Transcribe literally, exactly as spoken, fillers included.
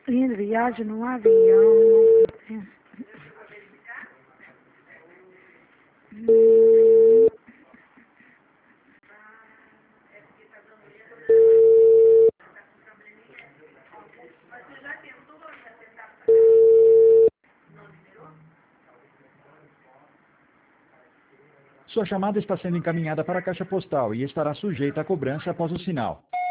Indo viagem no avião. Hum. Sua chamada está sendo encaminhada para a caixa postal e estará sujeita a cobrança após o sinal.